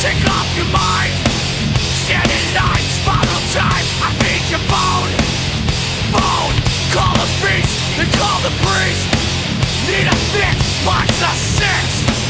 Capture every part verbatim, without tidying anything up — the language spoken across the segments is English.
take off your mind. Stand in line, spiral time, I feed your bone. Phone, call a beast, then call the priest. Need a fix, box a six.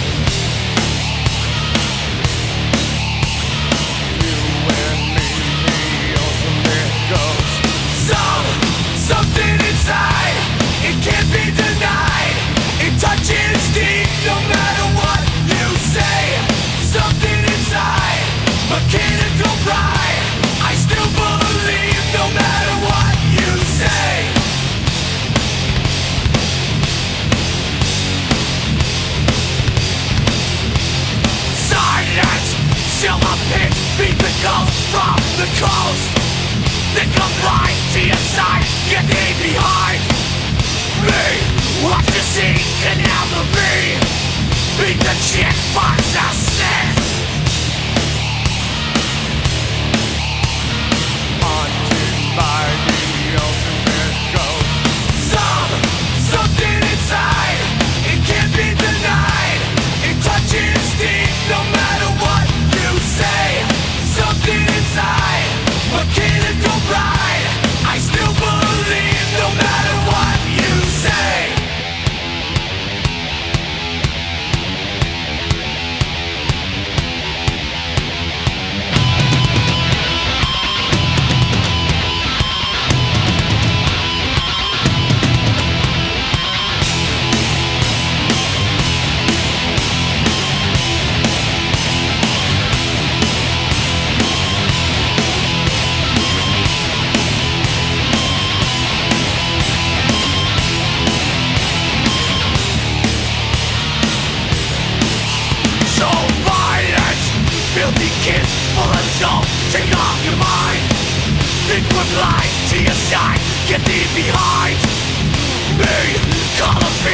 You and me, the ultimate ghost. Some, something inside, it can't be denied. It touches deep, no matter what you say. Something inside, mechanical pride. I still believe, no matter what you say. Silence, silver pits beat the ghost from the coast. Think I'm blind to your side, get thee behind me. Watch the scene, canal the bee. Beat the chick, box a six. Haunted by the ultimate ghost. Some, something inside, it can't be denied. It touches deep, no matter what you say. Something inside, mechanical pride. I still believe, no matter what you say. So violent, filthy kids full of dope. Take off your mind. Think we're blind to your side. Get thee behind me. Call a